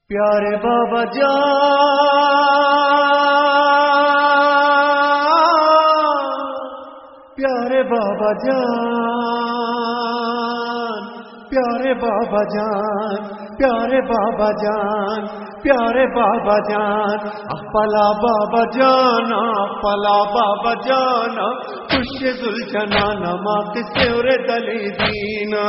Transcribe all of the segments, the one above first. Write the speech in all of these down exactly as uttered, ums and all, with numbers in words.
پیارے بابا جان، پیارے بابا جان، پیارے بابا جان، پیارے بابا جان، پیارے بابا جان، پلا بابا جانا، پلا بابا جانا، خوش ذوالجنان ماں کسے اور دلی دینا،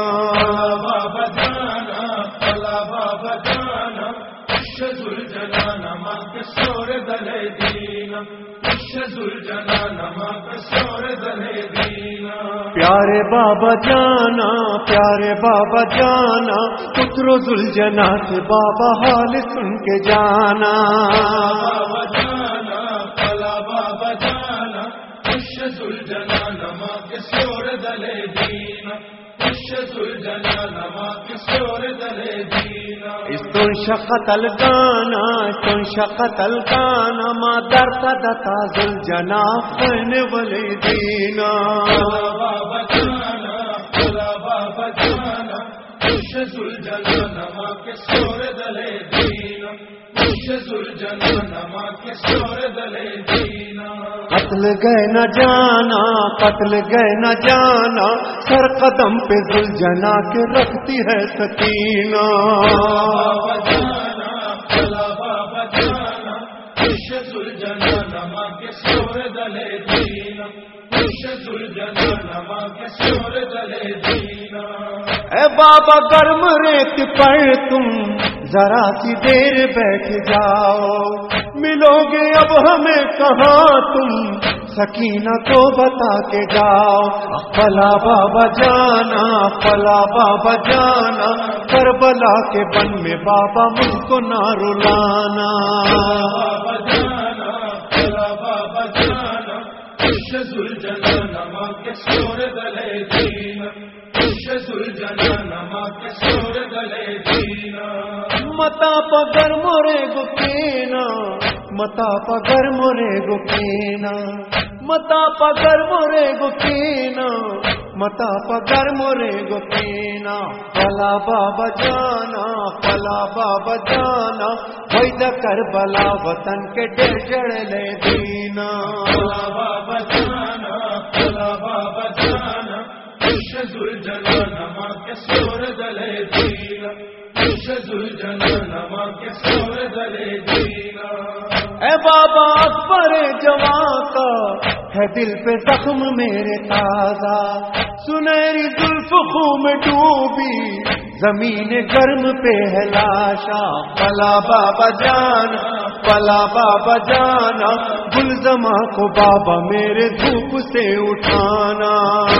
بابا جانا، پلا بابا جانا، خوش ذوالجنان ماں کسے اور دلی دینا، خوش ذوالجنان ماں کسے اور دلی دینا، پیارے بابا جانا، پیارے بابا جانا، اترو ذوالجنان سے بابا حال سن کے جانا، بابا جانا، پلا بابا جانا، خوش ذوالجنان ماں کسے اور دلی دینا، خوش ذوالجنان ماں کسے اور دلی دینا، استن شقت الگانا، استن شقت الگانا، ماں درتا دتا ذوالجنان خین ولی دینا، بابا جانا، پلا بابا جانا، خوش ذوالجنان ماں کسے اور دلی دینا، خوش ذوالجنان ماں کسے اور دلی دینا، قتل گئے نہ جانا، قتل گئے نہ جانا، سر قدم پہ ذوالجنان کے رکھتی ہے سکینہ، بابا جانا، پلا بابا جانا، خوش ذوالجنان ماں کسے اور دلی دینا، خوش ذوالجنان ماں کسے اور دلی دینا، اے بابا گرم ریت پر تم ذرا سی دیر بیٹھ جاؤ، ملو گے اب ہمیں کہاں تم سکینہ کو بتا کے جاؤ، پلا بابا جانا، پلا بابا جانا، کربلا کے بن میں بابا مجھ کو نہ رلانا، بابا جانا، پلا بابا جانا، خوش ذوالجنان ماں کسے اور دلی دینا، خوش ذوالجنان ماں کسے اور دلی دینا، متا پگر مورے گکینا، متا پگر مورے گکینا، متا پگر مورے گکینا، متا پگر مورے گکینا، پلا بابا جانا، پلا بابا جانا، وید کربلا وطن کے ڈر جڑ لے دینا، پلا بابا جانا، پلا بابا جانا، خوش ذوالجنان ماں کسے اور دلی دینا، خوش ذوالجنان ماں کسے اور دلی دینا، اے بابا اکبر جوان کا ہے دل پہ زخم میرے تازہ، سنہری زلف خون میں ڈوبی زمین گرم پہ ہے لاشا، پلا بابا جانا، پلا بابا جانا، گلزماں کو بابا میرے دھوپ سے اٹھانا،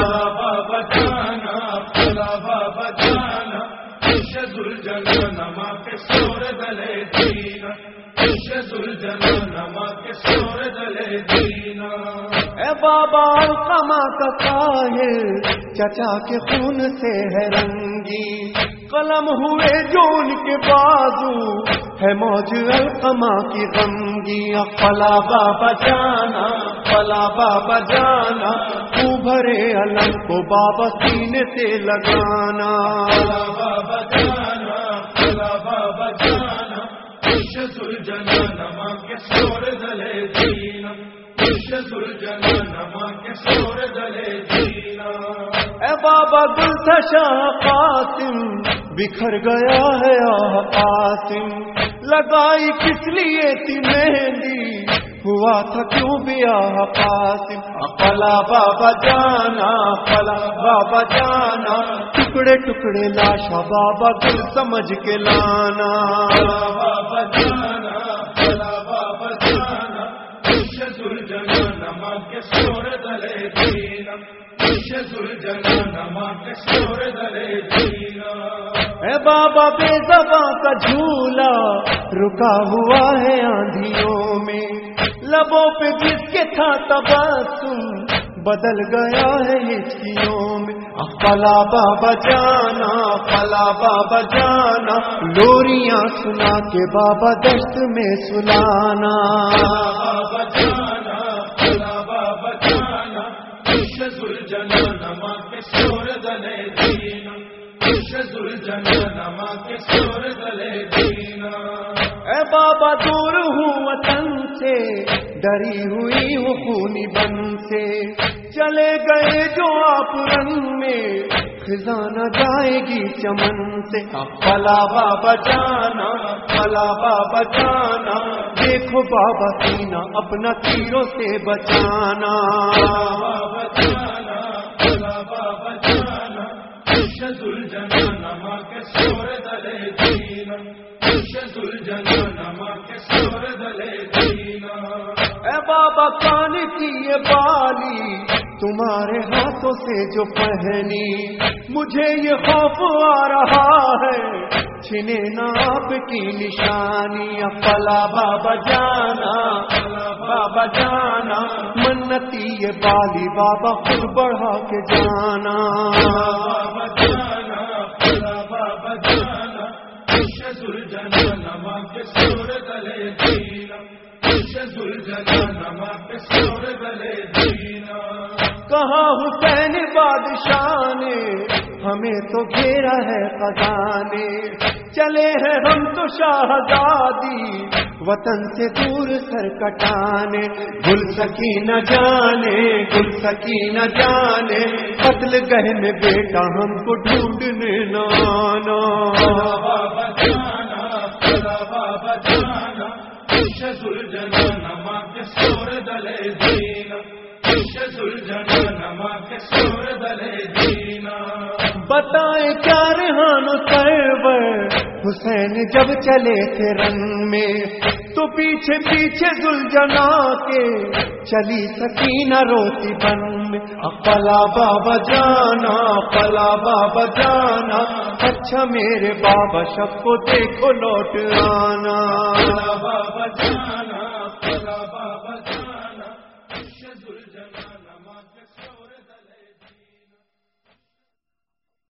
بابا جانا، پلا بابا جانا، خوش ذوالجنان ماں کسے اور دلی دینا، خوش ذوالجنان ماں کسے اور دلی دینا، اے بابا القما کا ساحل چچا کے خون سے ہے رنگی، قلم ہوئے جو ان کے بازو ہے موج القما کی غمگی، پلا بابا جانا، پلا بابا جانا، بھرے علم کو بابا سینے سے لگانا، پلا بابا جانا، پلا بابا جانا، خوش ذوالجنان ماں کسے اور دلی دینا، خوش ذوالجنان ماں کسے اور دلی دینا، اے بابا گلدشا قاسم بکھر گیا ہے آہ قاسم، لگائی کس لیے تھی مہندی ہوا تھا کیوں بیاہ قاسم، پلا بابا جانا، پلا بابا جانا، ٹکڑے ٹکڑے لاشا بابا گل سمجھ کے لانا، بابا جانا، پلا بابا جانا، خوش ذوالجنان ماں کسے اور دلی دینا، خوش ذوالجنان ماں کسے اور دلی دینا، اے بابا بے زباں کا جھولا رکا ہوا ہے آندھیوں میں، لبوں پہ جس کے تھا تبسم بدل گیا ہے ہچکیوں میں، پلا بابا جانا، پلا بابا جانا، لوریاں سنا کے بابا دشت میں سلانا، بابا جانا، پلا بابا جانا، خوش ذوالجنان ماں کسے اور دلی دینا، خوش ذوالجنان नमा کے شور دلے دینا. اے بابا دور ہوں وطن سے، ڈری ہوئی ہوں خونی بن سے، چلے گئے جو آپ رنگ میں، خزانہ جائے گی چمن سے. پلا بابا جانا، پلا بابا جانا، دیکھو بابا سینا اپنا تیروں سے بچانا. بابا جانا، پلا بابا جانا، ارشد الجنانما کے شور دلے دینا. ارشد الجنانما کے شور دلے دینا. اے بابا کان کی یہ بالی تمہارے ہاتھوں سے جو پہنی، مجھے یہ خوف آ رہا ہے چھنے نہ آپ کی نشانی. پلا بابا جانا، بابا جانا، منتی یہ بالی بابا خود بڑھا کے جانا. بابا جانا، پلا بابا جانا، ارشد الجنانما کے شور دلے دینا. ارشد الجنانما کے شور دلے دینا. کہاں حسین بادشاہ نے ہمیں تو گھیرا ہے خزانے، چلے ہیں ہم تو شہزادی وطن سے دور سر کٹانے. گل سکی نہ جانے، گل سکی نہ جانے، قتل گہ میں بیٹا ہم کو ڈھونڈنے نہ آنا. بابا جانا، پلا بابا جانا، ارشد الجنانما کے شور دلے دینا. ارشد الجنانما کے شور دلے دینا. بتائیں کیا ریحان سرور حسین جب چلے تھے رن میں، تو پیچھے پیچھے زلجنا کے چلی سکینہ روتی بن میں. پلا بابا جانا، پلا بابا جانا، اچھا میرے بابا شب کو دیکھو لوٹ آنا. پلا بابا جانا، پلا بابا جانا، ارشد الجنانما کے شور